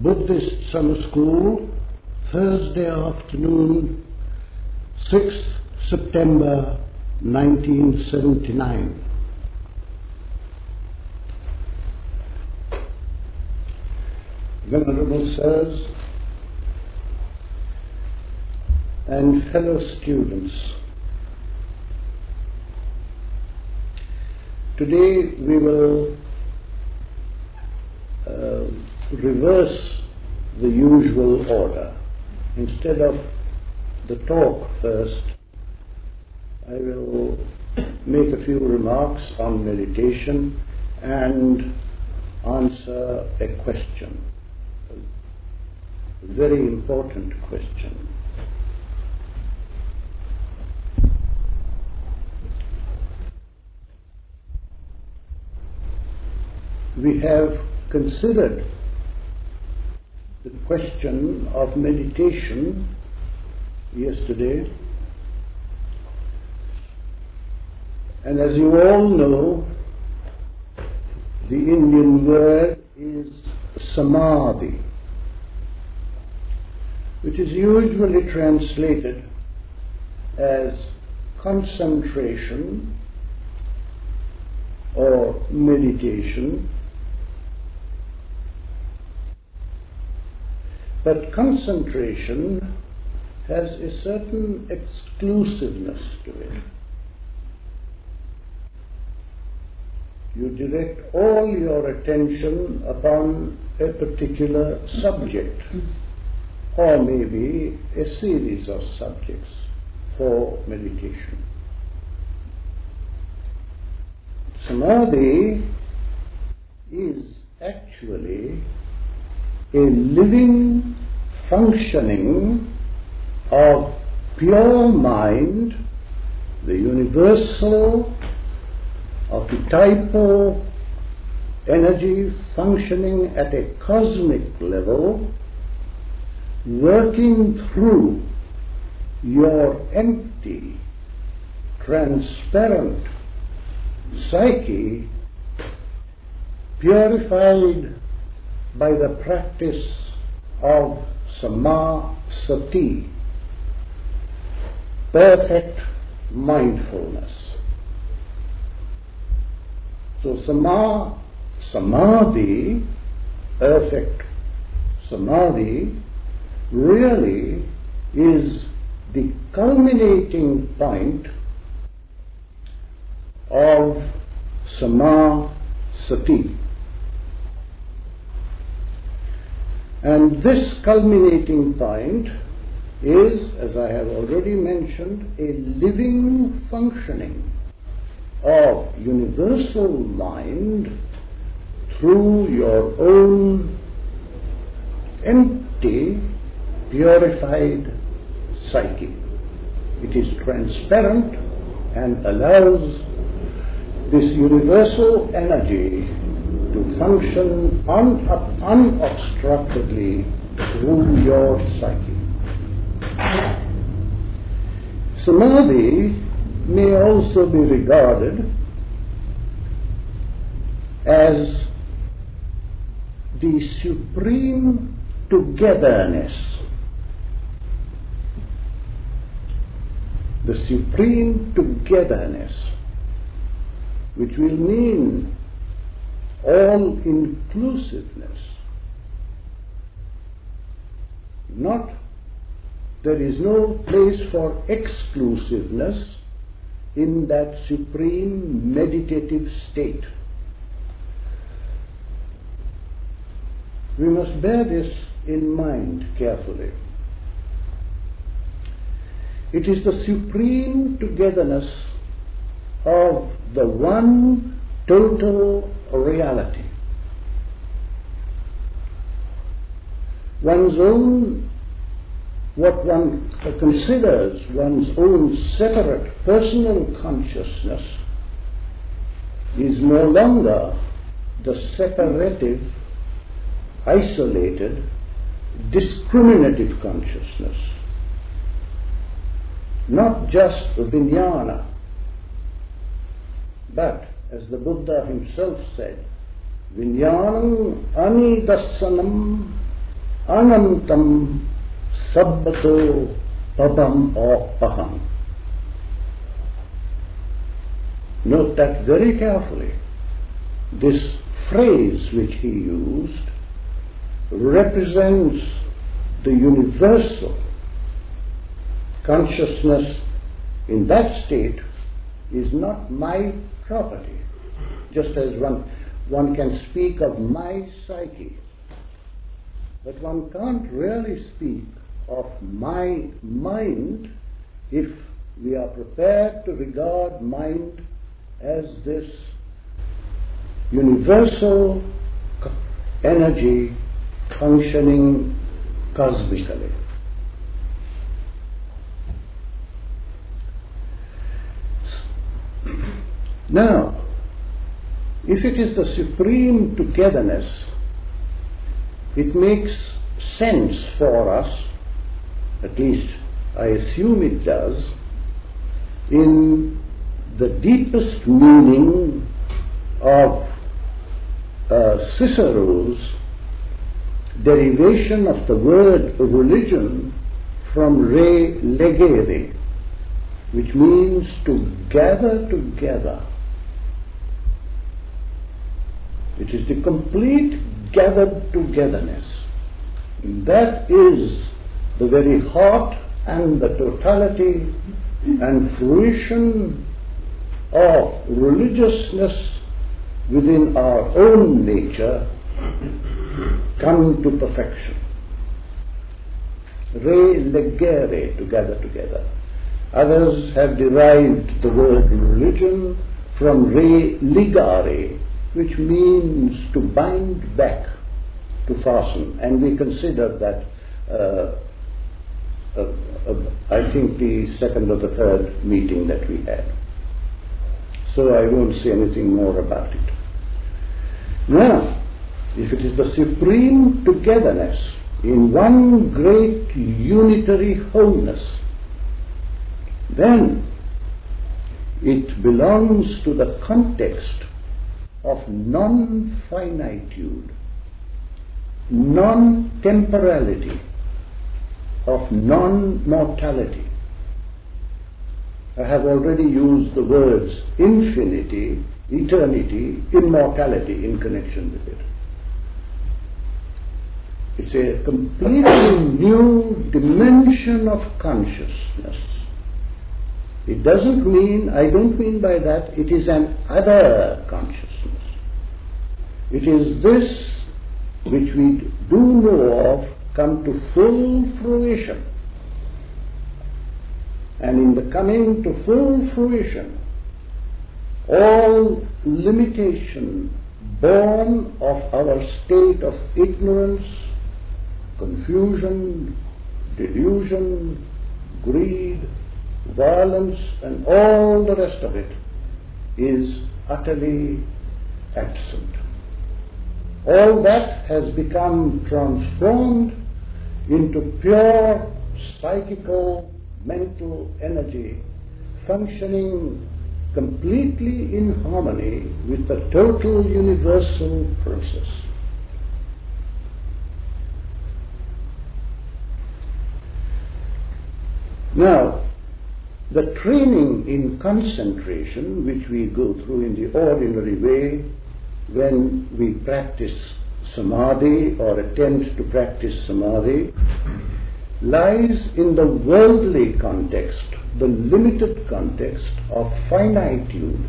Buddhist Summer School, Thursday afternoon, 6th September 1979. Venerable Sirs and fellow students, today we will reverse the usual order. Instead of the talk first, I will make a few remarks on meditation and answer a question, a very important question. We have considered the question of meditation yesterday, and as you all know, the Indian word is samadhi, which is usually translated as concentration or meditation. But concentration has a certain exclusiveness to it. You direct all your attention upon a particular subject, or maybe a series of subjects for meditation. Samadhi is actually a living functioning of pure mind, the universal, archetypal energy functioning at a cosmic level, working through your empty, transparent psyche, purified by the practice of samasati, perfect mindfulness. So samadhi, perfect samadhi, really is the culminating point of samasati. And this culminating point is, as I have already mentioned, a living functioning of universal mind through your own empty, purified psyche. It is transparent and allows this universal energy to function unobstructedly through your psyche. Samadhi may also be regarded as the supreme togetherness, which will mean all-inclusiveness. There is no place for exclusiveness in that supreme meditative state. We must bear this in mind carefully. It is the supreme togetherness of the one total reality. What one considers one's own separate personal consciousness is no longer the separative, isolated, discriminative consciousness. Not just vijnana, but, as the Buddha himself said, vijnanam anidasanam anantam sabbato pabam or paham. Note that very carefully. This phrase which he used represents the universal consciousness. In that state is not my property, just as one can speak of my psyche, but one can't really speak of my mind if we are prepared to regard mind as this universal energy functioning cosmically. Now, if it is the supreme togetherness, it makes sense for us, at least I assume it does, in the deepest meaning of Cicero's derivation of the word religion from re legere, which means to gather together. It is the complete gathered togetherness. That is the very heart and the totality and fruition of religiousness within our own nature come to perfection. Re legere, to gather together. Others have derived the word religion from re ligare, which means to bind back, to fasten. And we considered that, I think, the second or the third meeting that we had. So I won't say anything more about it. Now, if it is the supreme togetherness in one great unitary wholeness, then it belongs to the context of non-finitude, non-temporality, of non-mortality. I have already used the words infinity, eternity, immortality in connection with it. It's a completely new dimension of consciousness. It doesn't mean, I don't mean by that, it is an other consciousness. It is this which we do know of come to full fruition. And in the coming to full fruition, all limitation born of our state of ignorance, confusion, delusion, greed, violence, and all the rest of it is utterly absent. All that has become transformed into pure psychical, mental energy, functioning completely in harmony with the total universal process. Now, the training in concentration, which we go through in the ordinary way when we practice samadhi or attempt to practice samadhi, lies in the worldly context, the limited context of finitude,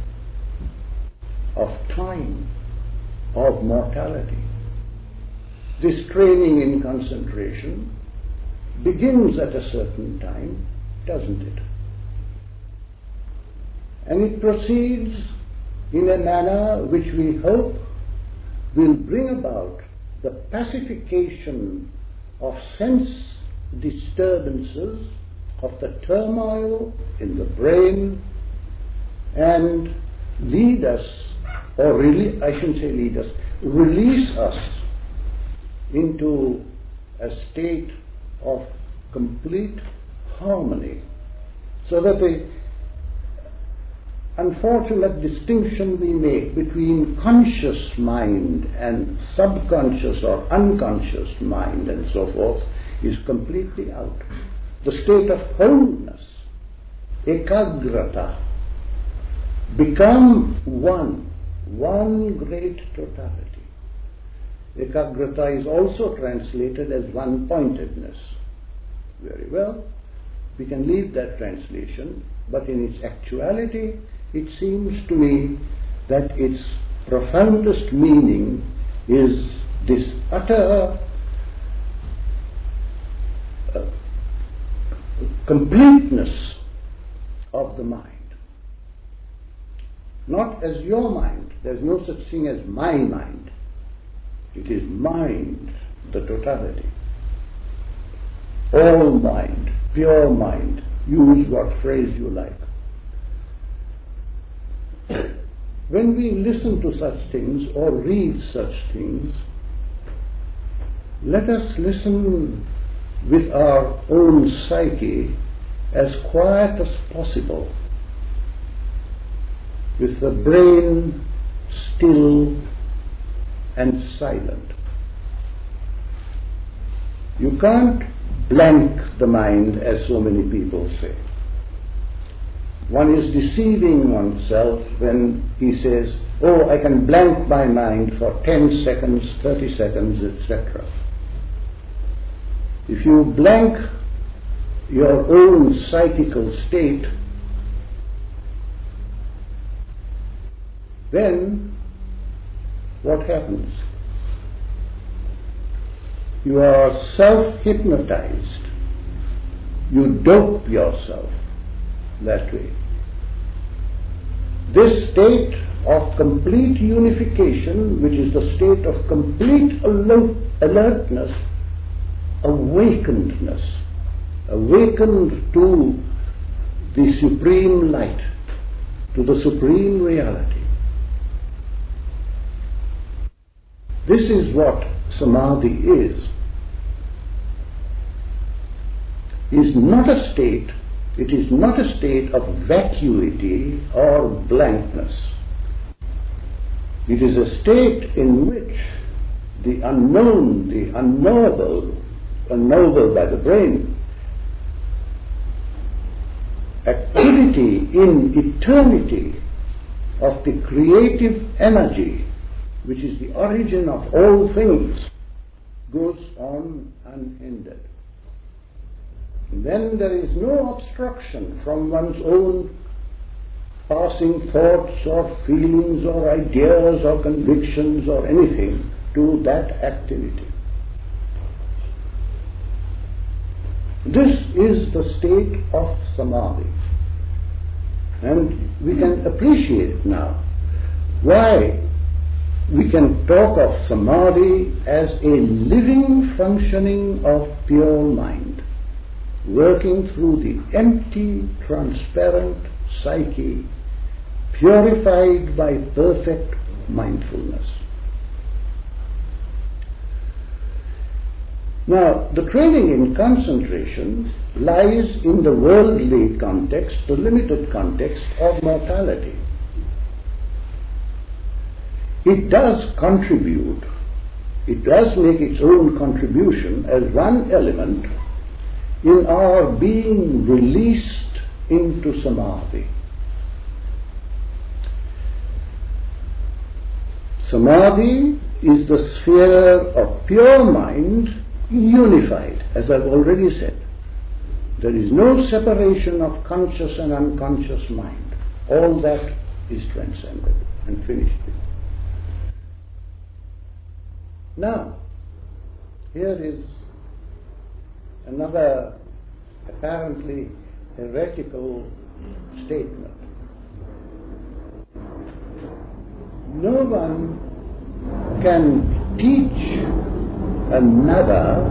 of time, of mortality. This training in concentration begins at a certain time, doesn't it? And it proceeds in a manner which we hope will bring about the pacification of sense disturbances, of the turmoil in the brain, and lead us, or really, I shouldn't say lead us, release us into a state of complete harmony, so that unfortunate distinction we make between conscious mind and subconscious or unconscious mind and so forth is completely out. The state of wholeness, ekagrata, become one great totality. Ekagrata is also translated as one-pointedness. Very well, we can leave that translation, but in its actuality, it seems to me that its profoundest meaning is this utter completeness of the mind. Not as your mind. There's no such thing as my mind. It is mind, the totality. All mind, pure mind. Use what phrase you like. When we listen to such things or read such things, let us listen with our own psyche as quiet as possible, with the brain still and silent. You can't blank the mind, as so many people say. One is deceiving oneself when he says, oh, I can blank my mind for 10 seconds, 30 seconds, etc. If you blank your own psychical state, then what happens? You are self-hypnotized. You dope yourself that way. This state of complete unification, which is the state of complete alertness, awakenedness, awakened to the supreme light, to the supreme reality. This is what samadhi is not a state. It is not a state of vacuity or blankness. It is a state in which the unknown, the unknowable by the brain, activity in eternity of the creative energy, which is the origin of all things, goes on unhindered. Then there is no obstruction from one's own passing thoughts or feelings or ideas or convictions or anything to that activity. This is the state of samadhi. And we can appreciate now why we can talk of samadhi as a living functioning of pure mind, working through the empty, transparent psyche, purified by perfect mindfulness. Now, the training in concentration lies in the worldly context, the limited context of mortality. It does contribute, it does make its own contribution as one element in our being released into samadhi. Samadhi is the sphere of pure mind unified, as I've already said. There is no separation of conscious and unconscious mind. All that is transcended and finished with. Now, here is another apparently heretical statement. No one can teach another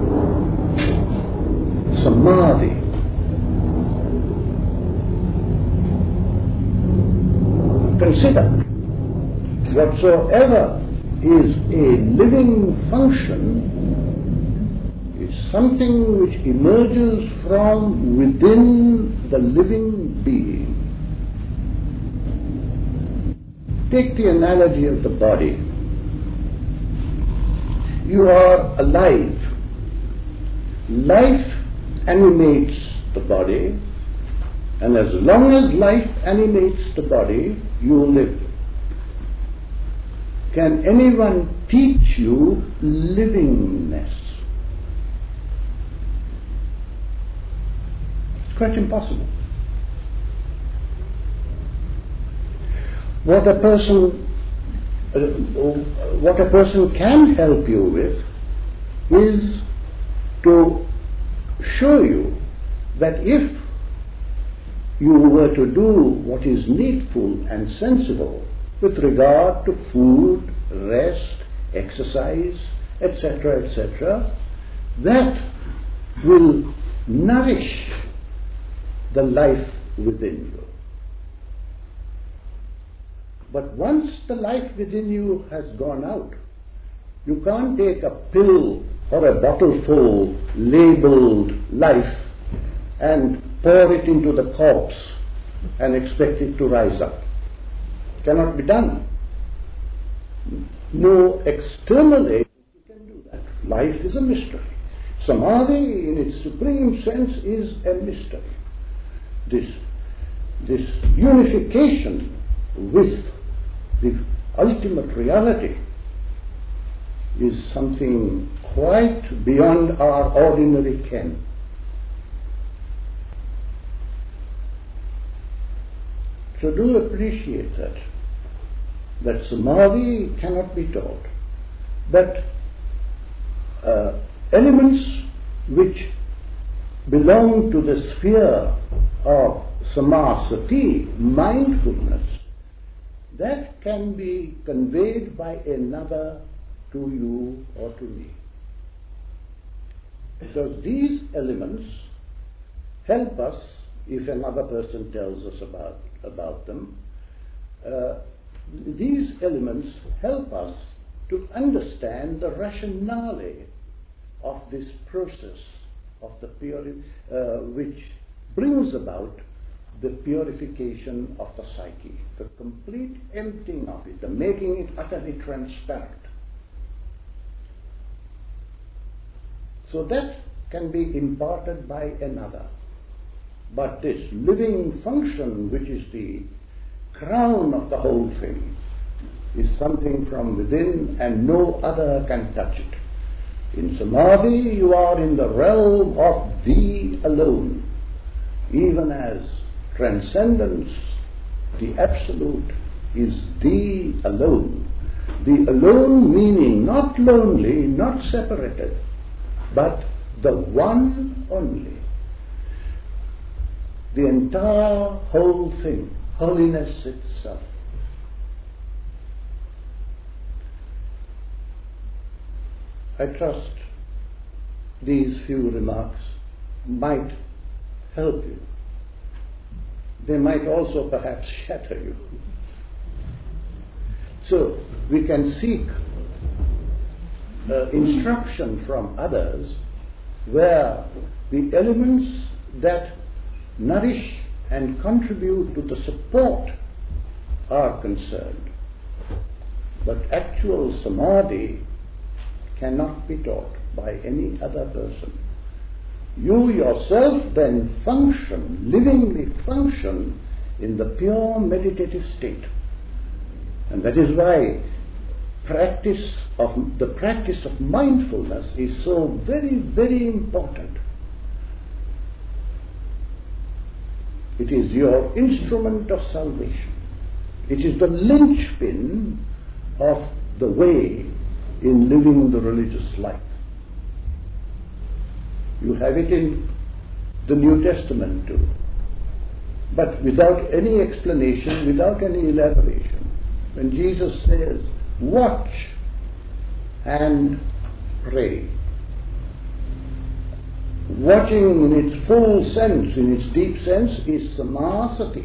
samadhi. Consider, whatsoever is a living function is something which emerges from within the living being. Take the analogy of the body. You are alive. Life animates the body, and as long as life animates the body, you live. Can anyone teach you livingness? It's quite impossible. What a person can help you with is to show you that if you were to do what is needful and sensible with regard to food, rest, exercise, etc., etc., that will nourish the life within you. But once the life within you has gone out, you can't take a pill or a bottle full labeled life and pour it into the corpse and expect it to rise up. It cannot be done. No external agency can do that. Life is a mystery. Samadhi in its supreme sense is a mystery. This unification with the ultimate reality is something quite beyond our ordinary ken. So do appreciate that samadhi cannot be taught, but elements which belong to the sphere of samasati, mindfulness, that can be conveyed by another to you or to me. Because these elements help us, if another person tells us about them, these elements help us to understand the rationale of this process of the which brings about the purification of the psyche, the complete emptying of it, the making it utterly transparent. So that can be imparted by another. But this living function, which is the crown of the whole thing, is something from within and no other can touch it. In samadhi you are in the realm of thee alone, even as transcendence, the absolute, is thee alone. The alone meaning not lonely, not separated, but the one only. The entire whole thing, holiness itself. I trust these few remarks might help you. They might also perhaps shatter you. So we can seek instruction from others where the elements that nourish and contribute to the support are concerned. But actual samadhi cannot be taught by any other person. You yourself then function, livingly function, in the pure meditative state. And that is why the practice of mindfulness is so very, very important. It is your instrument of salvation. It is the linchpin of the way in living the religious life. You have it in the New Testament too, but without any explanation, without any elaboration. When Jesus says, watch and pray, watching in its full sense, in its deep sense, is samasati.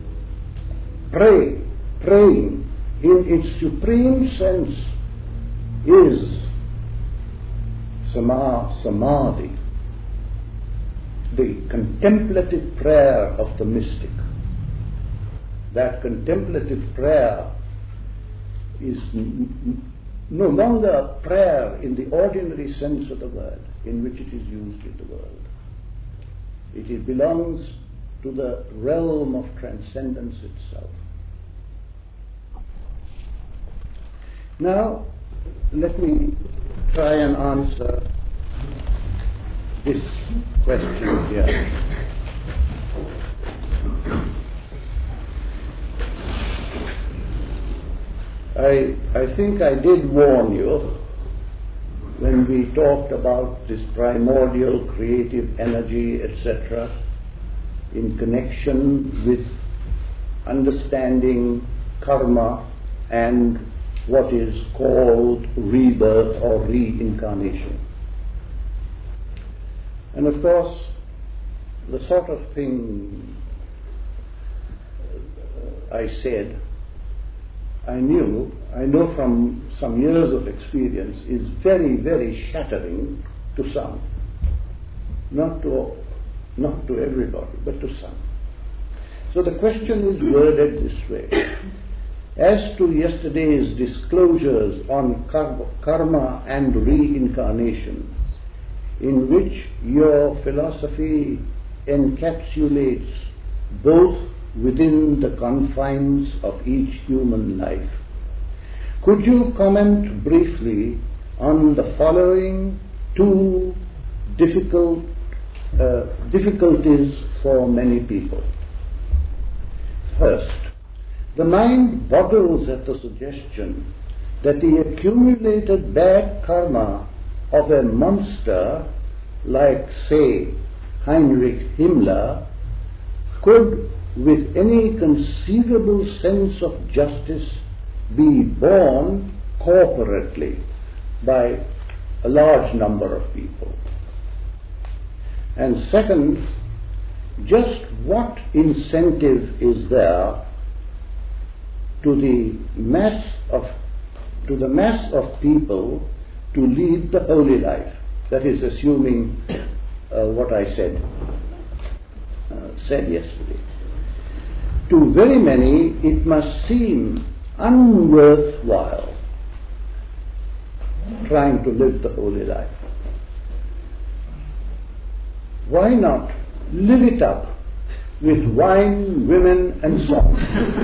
Praying in its supreme sense is samadhi, the contemplative prayer of the mystic. That contemplative prayer is no longer a prayer in the ordinary sense of the word in which it is used in the world. It belongs to the realm of transcendence itself. Now, let me try and answer this question here. I think I did warn you when we talked about this primordial creative energy, etc., in connection with understanding karma and what is called rebirth or reincarnation. And of course, the sort of thing I said, I know from some years of experience, is very, very shattering to some. Not to everybody, but to some. So the question is worded this way. As to yesterday's disclosures on karma and reincarnation, in which your philosophy encapsulates both within the confines of each human life, could you comment briefly on the following two difficulties for many people? First, the mind boggles at the suggestion that the accumulated bad karma of a monster like, say, Heinrich Himmler could, with any conceivable sense of justice, be borne corporately by a large number of people. And second, just what incentive is there to the mass of people to lead the holy life? That is, assuming what I said yesterday. To very many, it must seem unworthwhile trying to live the holy life. Why not live it up with wine, women, and song?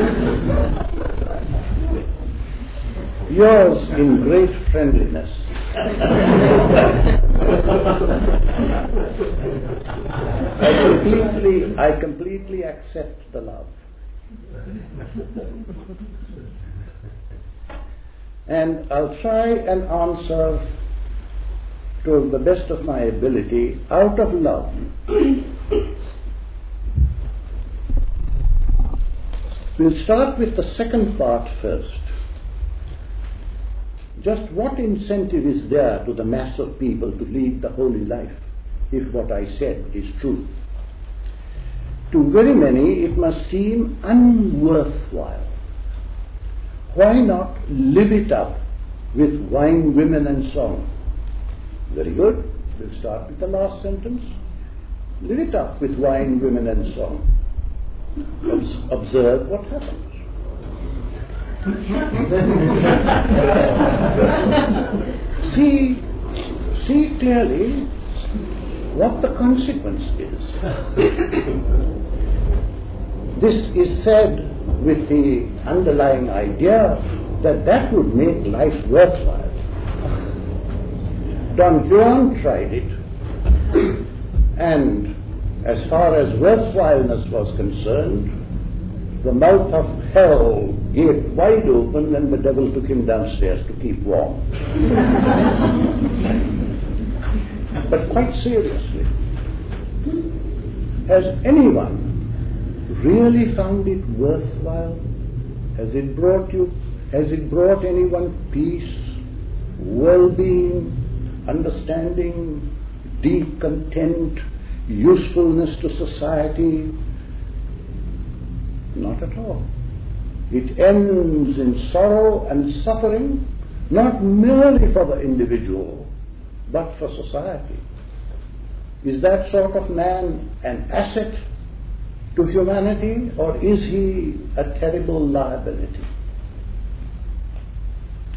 Yours in great friendliness. I completely accept the love. And I'll try and answer to the best of my ability out of love. We'll start with the second part first. Just what incentive is there to the mass of people to lead the holy life, if what I said is true? To very many, it must seem unworthwhile. Why not live it up with wine, women, and song? Very good. We'll start with the last sentence. Live it up with wine, women, and song. Observe what happens. See clearly what the consequence is. This is said with the underlying idea that would make life worthwhile. Don Juan tried it, and as far as worthwhileness was concerned, the mouth of hell gaped wide open and the devil took him downstairs to keep warm. But quite seriously, has anyone really found it worthwhile? Has it brought anyone peace, well-being, understanding, deep content, usefulness to society? Not at all. It ends in sorrow and suffering, not merely for the individual, but for society. Is that sort of man an asset to humanity, or is he a terrible liability?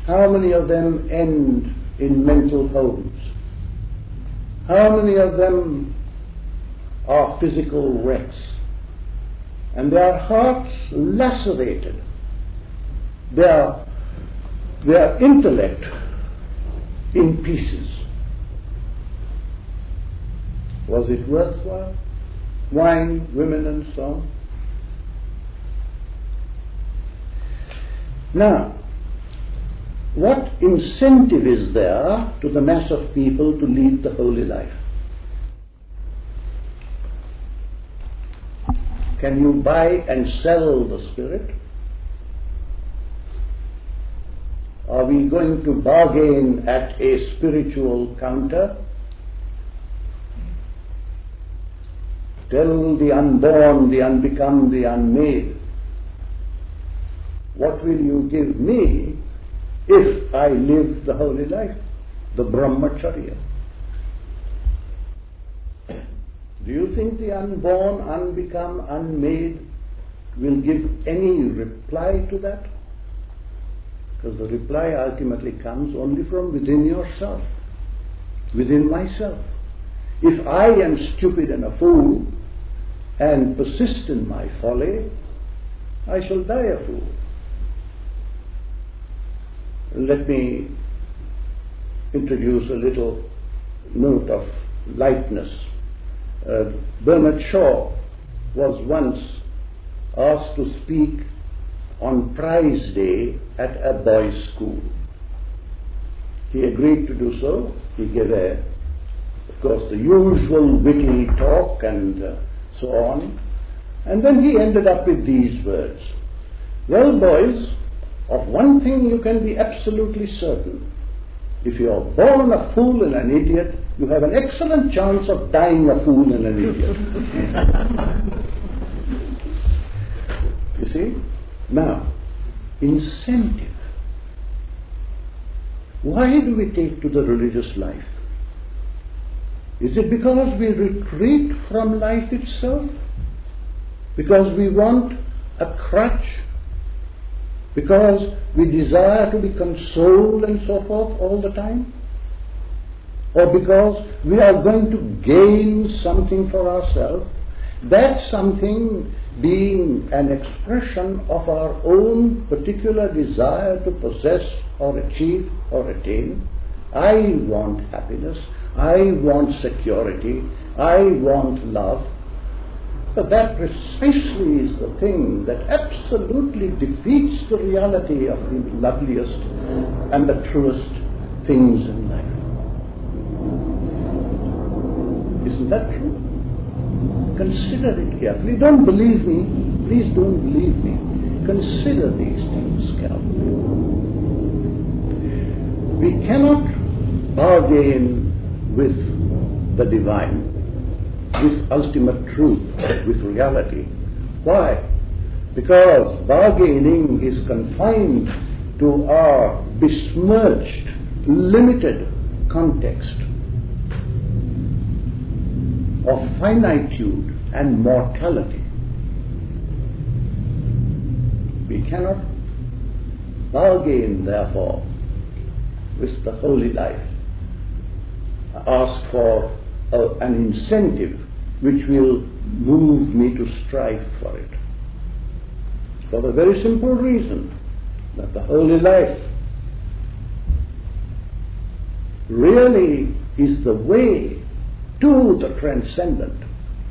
how many of them end in mental homes? How many of them are physical wrecks? And their hearts lacerated, their intellect in pieces. Was it worthwhile? Wine, women, and so on. Now, what incentive is there to the mass of people to lead the holy life? Can you buy and sell the Spirit? Are we going to bargain at a spiritual counter? Tell the unborn, the unbecome, the unmade, what will you give me if I live the holy life, the brahmacharya? Do you think the unborn, unbecome, unmade will give any reply to that? Because the reply ultimately comes only from within yourself, within myself. If I am stupid and a fool and persist in my folly, I shall die a fool. Let me introduce a little note of lightness. Bernard Shaw was once asked to speak on Prize Day at a boys' school. He agreed to do so. He gave of course, the usual witty talk and so on. And then he ended up with these words. Well, boys, of one thing you can be absolutely certain. If you are born a fool and an idiot, you have an excellent chance of dying a fool and an idiot. You see? Now, incentive. Why do we take to the religious life? Is it because we retreat from life itself? Because we want a crutch? Because we desire to be consoled and so forth all the time? Or because we are going to gain something for ourselves, that something being an expression of our own particular desire to possess or achieve or attain? I want happiness, I want security, I want love. But that precisely is the thing that absolutely defeats the reality of the loveliest and the truest things in life. Isn't that true? Consider it carefully. Don't believe me. Please don't believe me. Consider these things carefully. We cannot bargain with the divine, with ultimate truth, with reality. Why? Because bargaining is confined to our besmirched, limited context of finitude and mortality. We cannot bargain, therefore, with the holy life, ask for an incentive which will move me to strive for it. For the very simple reason that the holy life really is the way to the transcendent,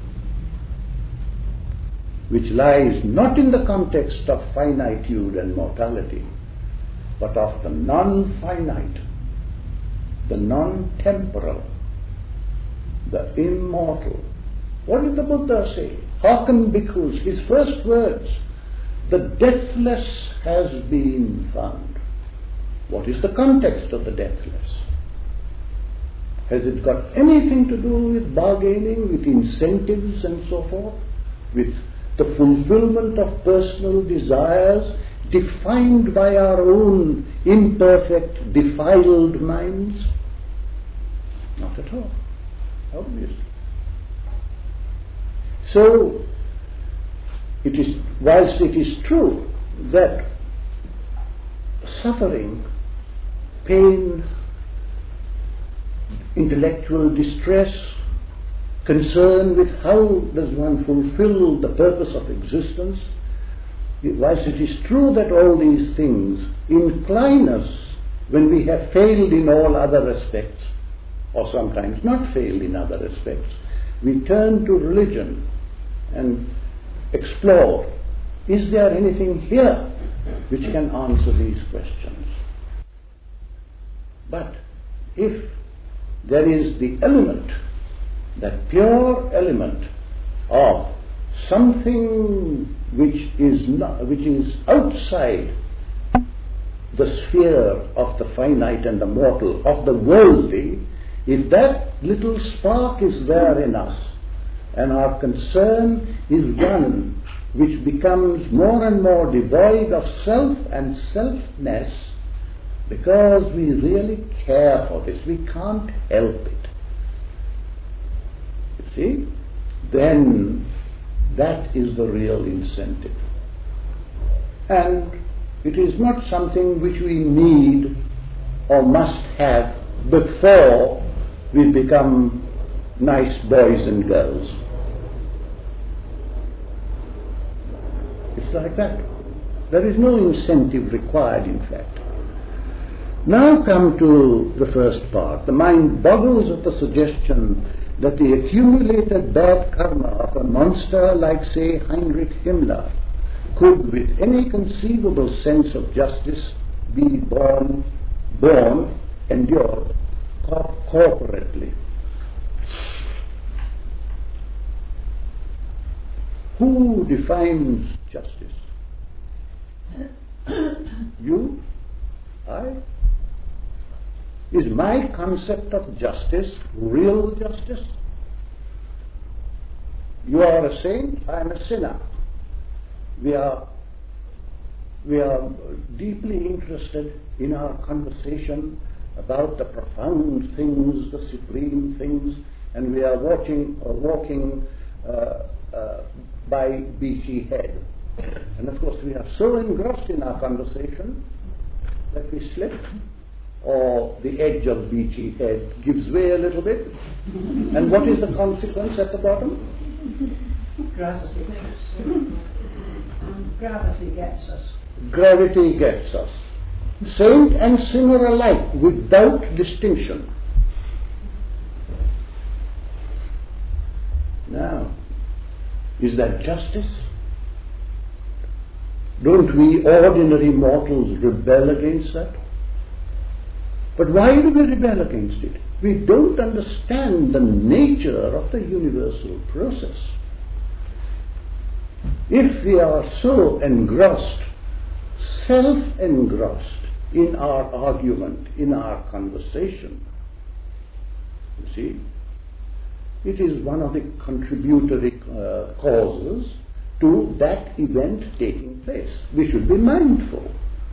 which lies not in the context of finitude and mortality, but of the non-finite, the non-temporal, the immortal. What did the Buddha say? Hearken, bhikkhus, his first words, the deathless has been found. What is the context of the deathless? Has it got anything to do with bargaining, with incentives and so forth? With the fulfillment of personal desires defined by our own imperfect, defiled minds? Not at all, obviously. So, whilst it is true that suffering pain, intellectual distress, concern with how does one fulfill the purpose of existence. Whilst it is true that all these things incline us, when we have failed in all other respects, or sometimes not failed in other respects, we turn to religion and explore, is there anything here which can answer these questions? But if there is the element, that pure element of something which is outside the sphere of the finite and the mortal, of the worldly, if that little spark is there in us, and our concern is one which becomes more and more devoid of self and selfness, because we really care for this, we can't help it. You see? Then that is the real incentive. And it is not something which we need or must have before we become nice boys and girls. It's like that. There is no incentive required, in fact. Now come to the first part. The mind boggles at the suggestion that the accumulated bad karma of a monster like, say, Heinrich Himmler could, with any conceivable sense of justice, be born, endured corporately. Who defines justice? You? I? Is my concept of justice real justice? You are a saint, I am a sinner. We are deeply interested in our conversation about the profound things, the supreme things, and we are walking by Beachy Head. And of course we are so engrossed in our conversation that we slip, or the edge of Beachy Head gives way a little bit. And what is the consequence at the bottom? Gravity. Gravity gets us. Gravity gets us. Saint and sinner alike, without distinction. Now, is that justice? Don't we ordinary mortals rebel against that? But why do we rebel against it? We don't understand the nature of the universal process. If we are so engrossed, self-engrossed in our argument, in our conversation, you see, it is one of the contributory causes to that event taking place. We should be mindful.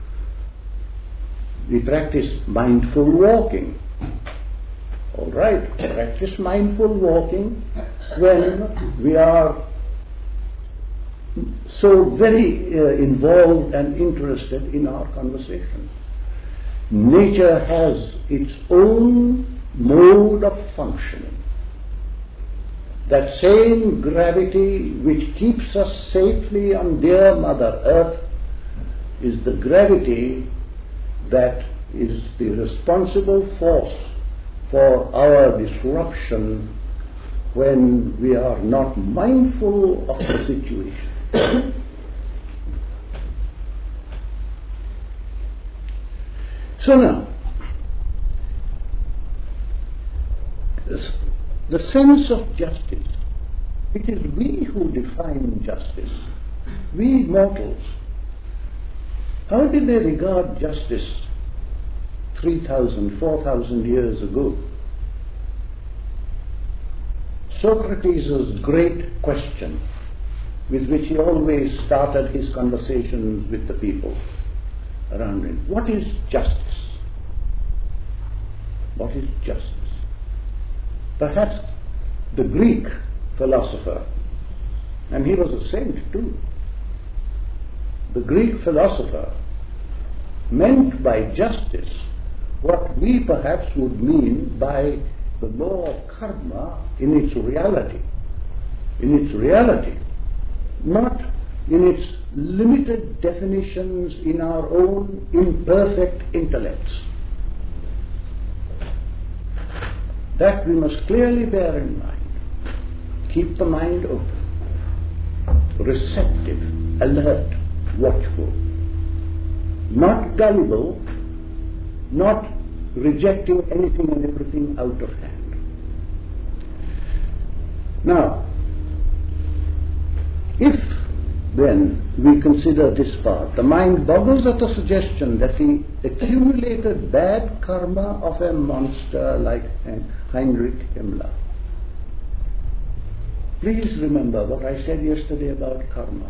We practice mindful walking. All right, practice mindful walking when we are so very involved and interested in our conversation. Nature has its own mode of functioning. That same gravity which keeps us safely on dear Mother Earth is the gravity that is the responsible force for our disruption when we are not mindful of the situation. So now, the sense of justice, it is we who define justice, we mortals. How did they regard justice 3,000, 4,000 years ago? Socrates' great question, with which he always started his conversations with the people around him. What is justice? What is justice? Perhaps the Greek philosopher, and he was a saint too, the Greek philosopher meant by justice what we perhaps would mean by the law of karma in its reality. In its reality, not in its limited definitions in our own imperfect intellects. That we must clearly bear in mind. Keep the mind open, receptive, alert, watchful, not gullible, not rejecting anything and everything out of hand. Now, if then we consider this part, the mind boggles at the suggestion that the accumulated bad karma of a monster like Heinrich Himmler. Please remember what I said yesterday about karma.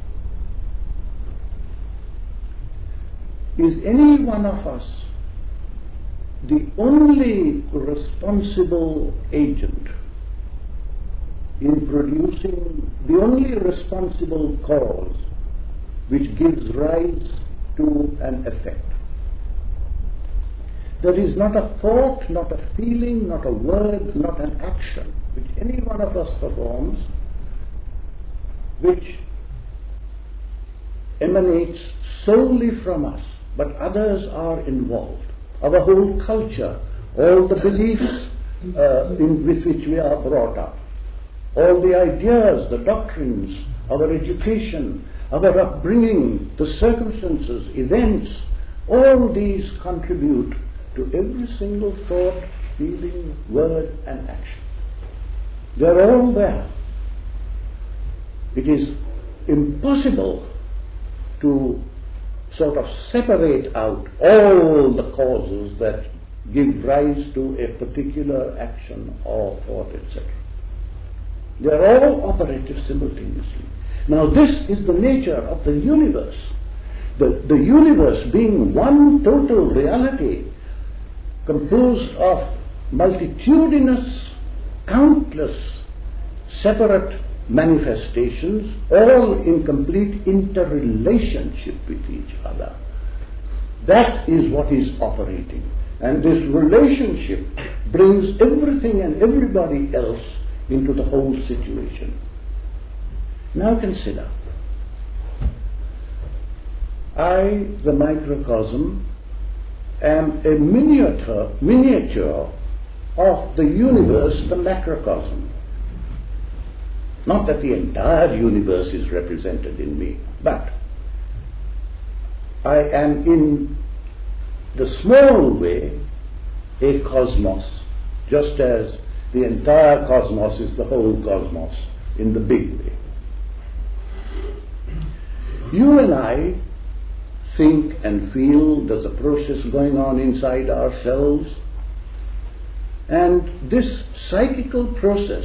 Is any one of us the only responsible agent in producing, the only responsible cause which gives rise to an effect? There is not a thought, not a feeling, not a word, not an action which any one of us performs which emanates solely from us, but others are involved. Our whole culture, all the beliefs with which we are brought up, all the ideas, the doctrines, our education, our upbringing, the circumstances, events, all these contribute to every single thought, feeling, word and action. They're all there. It is impossible to sort of separate out all the causes that give rise to a particular action or thought, etc. They are all operative simultaneously. Now this is the nature of the universe. The universe being one total reality composed of multitudinous, countless separate manifestations, all in complete interrelationship with each other. That is what is operating. And this relationship brings everything and everybody else into the whole situation. Now consider, I, the microcosm, am a miniature of the universe, the macrocosm. Not that the entire universe is represented in me, but I am in the small way a cosmos, just as the entire cosmos is the whole cosmos in the big way. You and I think and feel there's a process going on inside ourselves, and this psychical process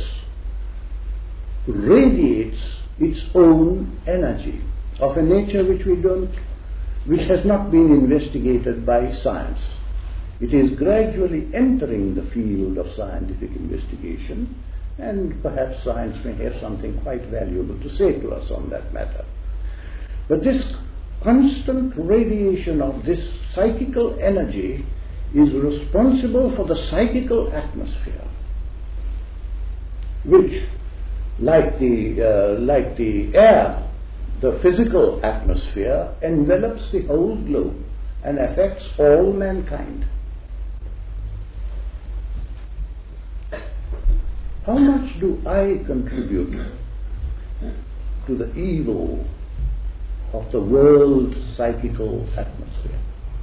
radiates its own energy of a nature which has not been investigated by science. It is gradually entering the field of scientific investigation, and perhaps science may have something quite valuable to say to us on that matter. But this constant radiation of this psychical energy is responsible for the psychical atmosphere, which, like the air, the physical atmosphere envelops the whole globe and affects all mankind. How much do I contribute to the evil of the world's psychical atmosphere?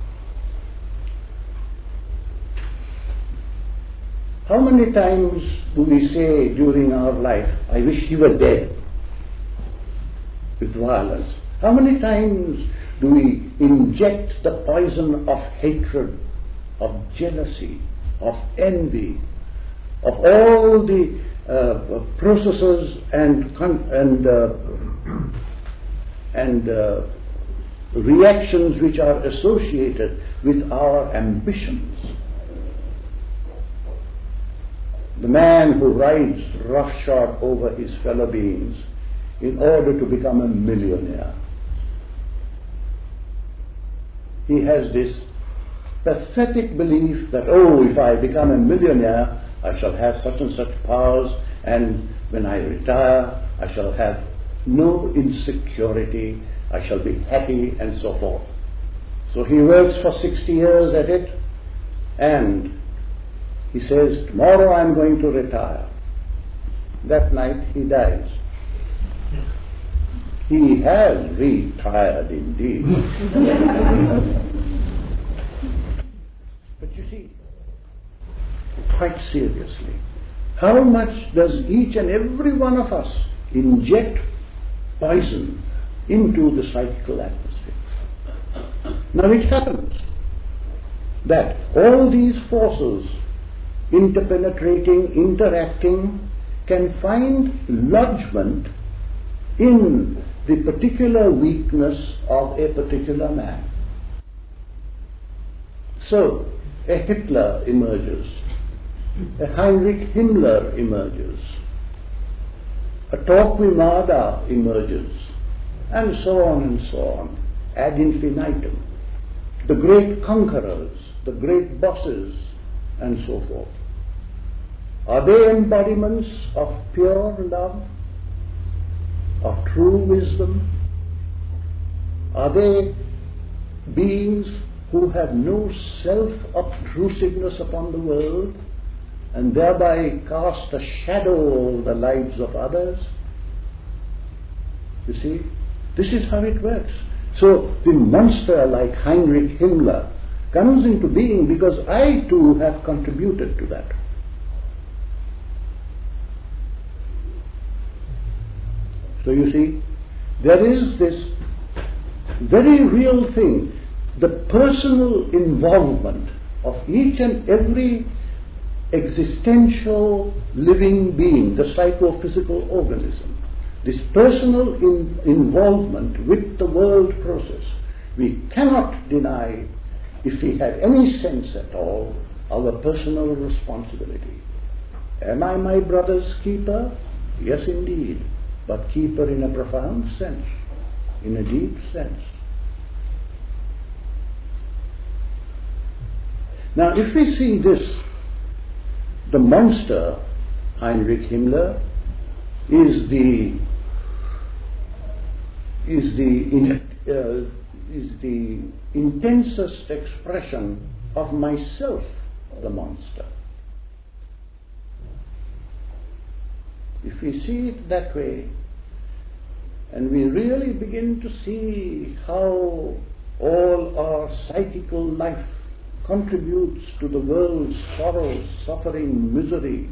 How many times do we say during our life, I wish he were dead, with violence? How many times do we inject the poison of hatred, of jealousy, of envy, of all the processes and reactions which are associated with our ambitions? The man who rides roughshod over his fellow beings in order to become a millionaire, he has this pathetic belief that, oh, if I become a millionaire, I shall have such and such powers, and when I retire, I shall have no insecurity, I shall be happy, and so forth. So he works for 60 years at it, and he says, tomorrow I'm going to retire. That night he dies. He has retired indeed. But you see, quite seriously, how much does each and every one of us inject poison into the psychical atmosphere? Now it happens that all these forces interpenetrating, interacting, can find lodgment in the particular weakness of a particular man. So, a Hitler emerges, a Heinrich Himmler emerges, a Torquemada emerges, and so on, ad infinitum. The great conquerors, the great bosses, and so forth. Are they embodiments of pure love, of true wisdom? Are they beings who have no self-obtrusiveness upon the world and thereby cast a shadow over the lives of others? You see, this is how it works. So the monster like Heinrich Himmler comes into being because I too have contributed to that. So you see, there is this very real thing, the personal involvement of each and every existential living being, the psychophysical organism. This personal involvement with the world process. We cannot deny, if we have any sense at all, our personal responsibility. Am I my brother's keeper? Yes, indeed. But keeper in a profound sense, in a deep sense. Now, if we see this, the monster, Heinrich Himmler, is the intensest expression of myself, the monster. If we see it that way, and we really begin to see how all our psychical life contributes to the world's sorrow, suffering, misery,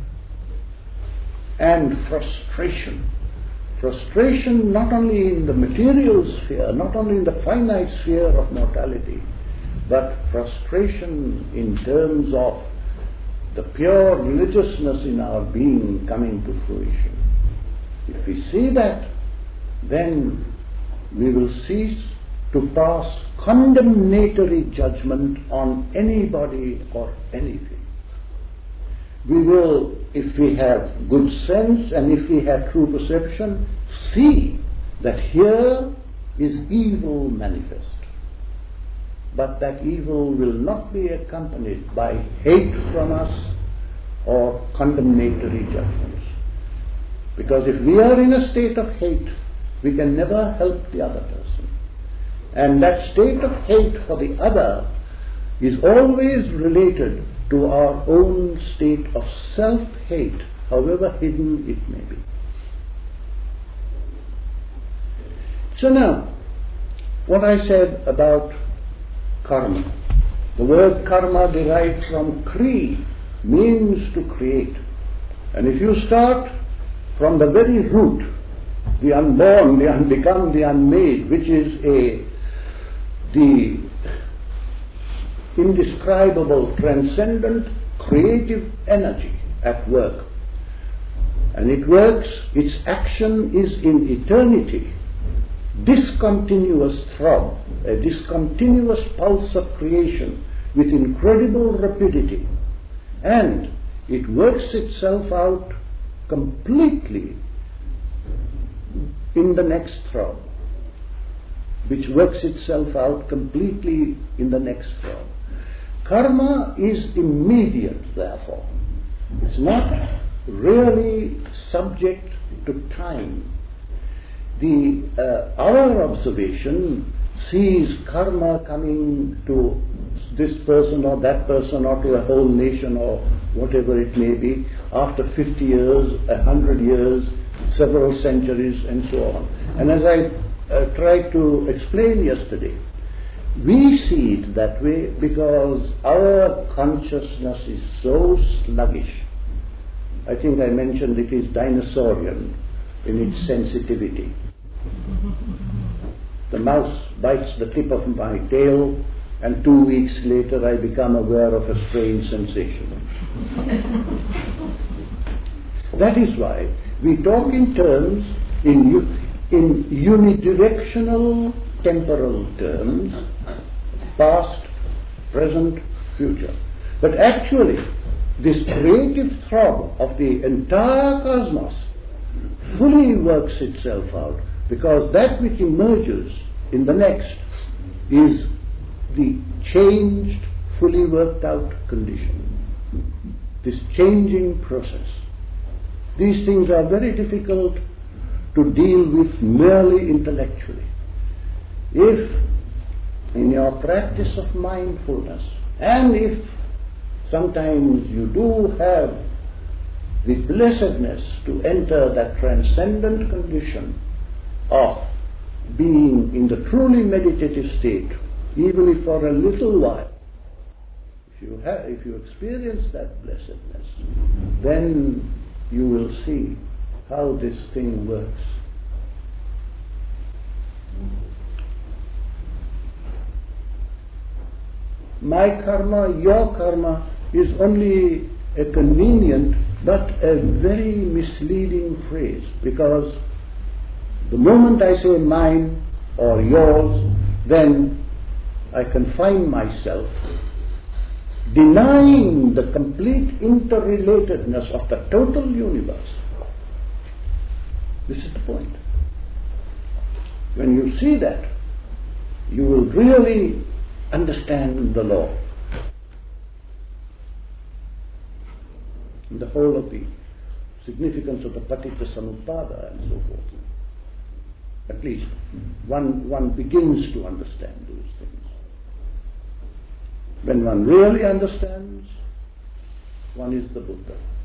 and frustration. Frustration not only in the material sphere, not only in the finite sphere of mortality, but frustration in terms of the pure religiousness in our being coming to fruition. If we see that, then we will cease to pass condemnatory judgment on anybody or anything. We will, if we have good sense and if we have true perception, see that here is evil manifest. But that evil will not be accompanied by hate from us or condemnatory judgments. Because if we are in a state of hate, we can never help the other person. And that state of hate for the other is always related to our own state of self-hate, however hidden it may be. So now, what I said about karma. The word karma derived from kri, means to create. And if you start from the very root, the unborn, the unbecome, the unmade, which is the indescribable, transcendent, creative energy at work. And it works, its action is in eternity, discontinuous throb, a discontinuous pulse of creation with incredible rapidity. And it works itself out completely in the next throb, which works itself out completely in the next throb. Karma is immediate, therefore. It's not really subject to time. Our observation sees karma coming to this person or that person or to a whole nation or whatever it may be after 50 years, 100 years, several centuries and so on. And as I tried to explain yesterday, we see it that way because our consciousness is so sluggish. I think I mentioned it is dinosaurian in its sensitivity. The mouse bites the tip of my tail, and 2 weeks later I become aware of a strange sensation. That is why we talk in terms, in unidirectional temporal terms, past, present, future. But actually, this creative throb of the entire cosmos fully works itself out, because that which emerges in the next is the changed, fully worked out condition. This changing process. These things are very difficult to deal with merely intellectually. If in your practice of mindfulness, and if sometimes you do have the blessedness to enter that transcendent condition of being in the truly meditative state, even if for a little while, if you experience that blessedness, then you will see how this thing works. My karma, your karma, is only a convenient but a very misleading phrase, because the moment I say mine or yours, then I confine myself, denying the complete interrelatedness of the total universe. This is the point. When you see that, you will really understand the law, the whole of the significance of the Paticca-Samuppada and so forth. At least one begins to understand those things. When one really understands, one is the Buddha.